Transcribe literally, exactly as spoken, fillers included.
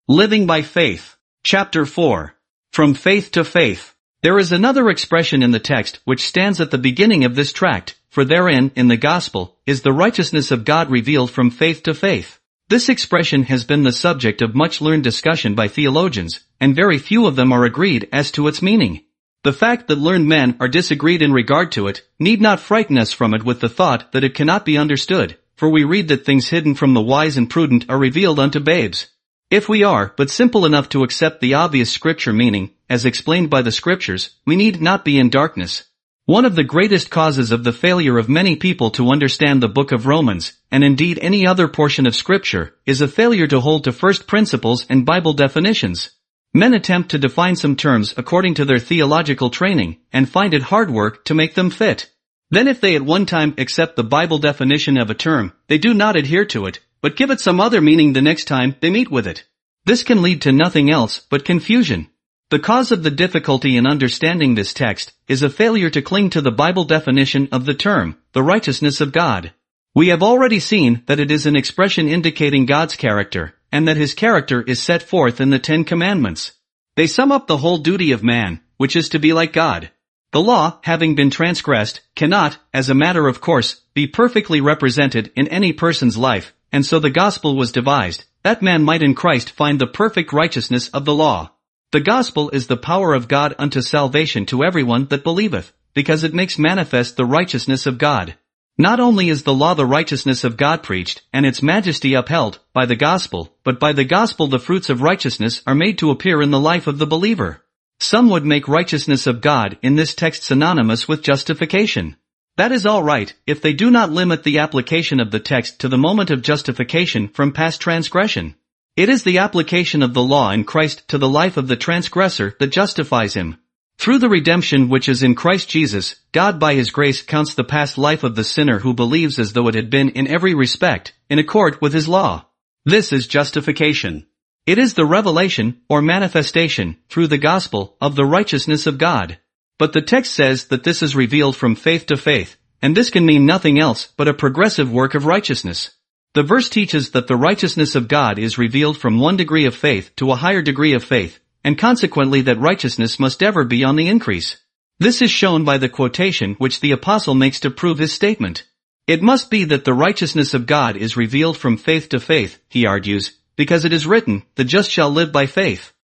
Living by Faith. Chapter four. From Faith to Faith. There is another expression in the text which stands at the beginning of this tract, for therein, in the gospel, is the righteousness of God revealed from faith to faith. This expression has been the subject of much learned discussion by theologians, and very few of them are agreed as to its meaning. The fact that learned men are disagreed in regard to it, need not frighten us from it with the thought that it cannot be understood, for we read that things hidden from the wise and prudent are revealed unto babes. If we are but simple enough to accept the obvious scripture meaning, as explained by the scriptures, we need not be in darkness. One of the greatest causes of the failure of many people to understand the book of Romans, and indeed any other portion of scripture, is a failure to hold to first principles and Bible definitions. Men attempt to define some terms according to their theological training, and find it hard work to make them fit. Then if they at one time accept the Bible definition of a term, they do not adhere to it, but give it some other meaning the next time they meet with it. This can lead to nothing else but confusion. The cause of the difficulty in understanding this text is a failure to cling to the Bible definition of the term, the righteousness of God. We have already seen that it is an expression indicating God's character, and that his character is set forth in the Ten Commandments. They sum up the whole duty of man, which is to be like God. The law, having been transgressed, cannot, as a matter of course, be perfectly represented in any person's life, and so the gospel was devised, that man might in Christ find the perfect righteousness of the law. The gospel is the power of God unto salvation to everyone that believeth, because it makes manifest the righteousness of God. Not only is the law the righteousness of God preached, and its majesty upheld, by the gospel, but by the gospel the fruits of righteousness are made to appear in the life of the believer. Some would make righteousness of God in this text synonymous with justification. That is all right, if they do not limit the application of the text to the moment of justification from past transgression. It is the application of the law in Christ to the life of the transgressor that justifies him. Through the redemption which is in Christ Jesus, God by his grace counts the past life of the sinner who believes as though it had been in every respect, in accord with his law. This is justification. It is the revelation, or manifestation, through the gospel, of the righteousness of God. But the text says that this is revealed from faith to faith, and this can mean nothing else but a progressive work of righteousness. The verse teaches that the righteousness of God is revealed from one degree of faith to a higher degree of faith, and consequently that righteousness must ever be on the increase. This is shown by the quotation which the apostle makes to prove his statement. It must be that the righteousness of God is revealed from faith to faith, he argues, because it is written, the just shall live by faith.